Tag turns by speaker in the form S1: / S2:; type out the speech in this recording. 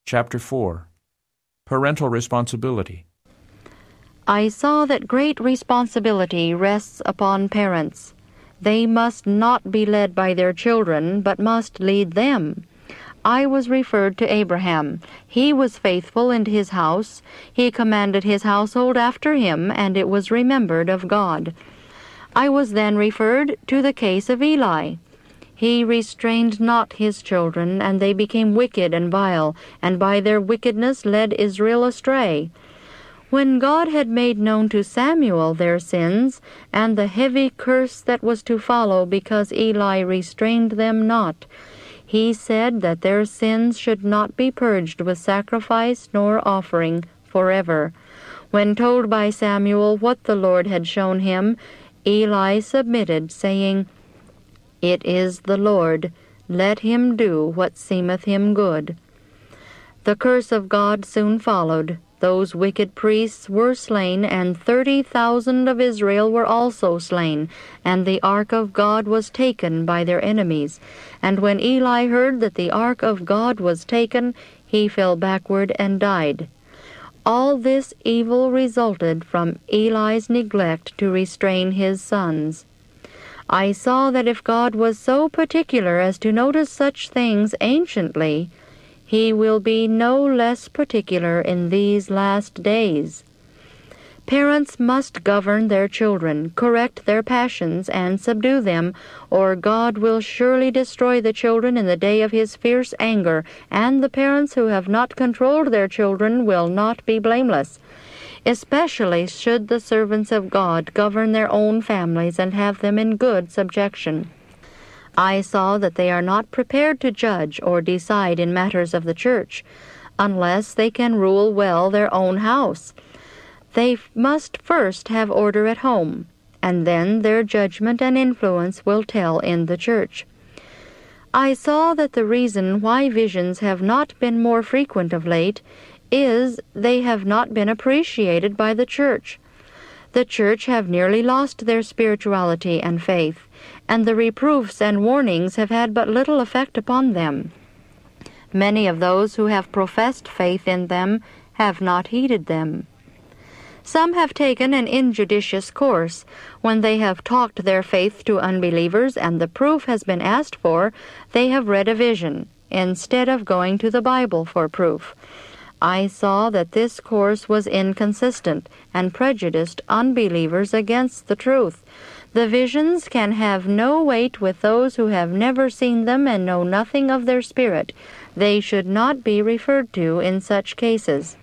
S1: Chapter 4. Parental Responsibility.
S2: I saw that great responsibility rests upon parents. They must not be led by their children, but must lead them. I was referred to Abraham. He was faithful in his house. He commanded his household after him, and it was remembered of God. I was then referred to the case of Eli. He restrained not his children, and they became wicked and vile, and by their wickedness led Israel astray. When God had made known to Samuel their sins, and the heavy curse that was to follow because Eli restrained them not, he said that their sins should not be purged with sacrifice nor offering forever. When told by Samuel what the Lord had shown him, Eli submitted, saying, "It is the Lord, let him do what seemeth him good." The curse of God soon followed. Those wicked priests were slain, and 30,000 of Israel were also slain, and the ark of God was taken by their enemies. And when Eli heard that the ark of God was taken, he fell backward and died. All this evil resulted from Eli's neglect to restrain his sons. I saw that if God was so particular as to notice such things anciently, he will be no less particular in these last days. Parents must govern their children, correct their passions, and subdue them, or God will surely destroy the children in the day of his fierce anger, and the parents who have not controlled their children will not be blameless. Especially should the servants of God govern their own families and have them in good subjection. I saw that they are not prepared to judge or decide in matters of the church, unless they can rule well their own house. They must first have order at home, and then their judgment and influence will tell in the church. I saw that the reason why visions have not been more frequent of late is they have not been appreciated by the church. The church have nearly lost their spirituality and faith, and the reproofs and warnings have had but little effect upon them. Many of those who have professed faith in them have not heeded them. Some have taken an injudicious course. When they have talked their faith to unbelievers and the proof has been asked for, they have read a vision, instead of going to the Bible for proof. I saw that this course was inconsistent and prejudiced unbelievers against the truth. The visions can have no weight with those who have never seen them and know nothing of their spirit. They should not be referred to in such cases.